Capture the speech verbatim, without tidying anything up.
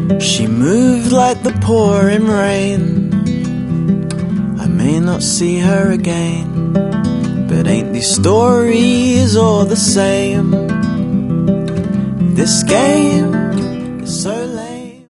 She moved like the pouring rain. I may not see her again, but ain't these stories all the same? This game is so